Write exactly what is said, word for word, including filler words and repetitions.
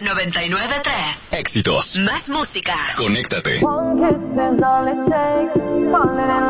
noventa y nueve punto tres. Éxitos. Más música. Conéctate. One kiss is all it takes, falling in